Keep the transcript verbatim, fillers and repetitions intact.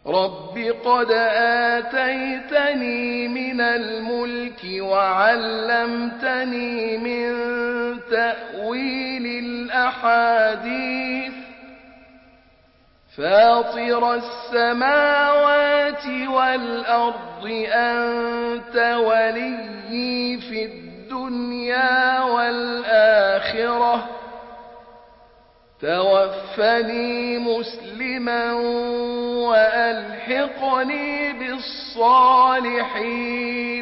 رب قد آتيتني من الملك وعلمتني من تأويل الأحاديث فاطر السماوات والأرض أنت وليي في الدنيا والآخرة توفني مسلما وألحقني بالصالحين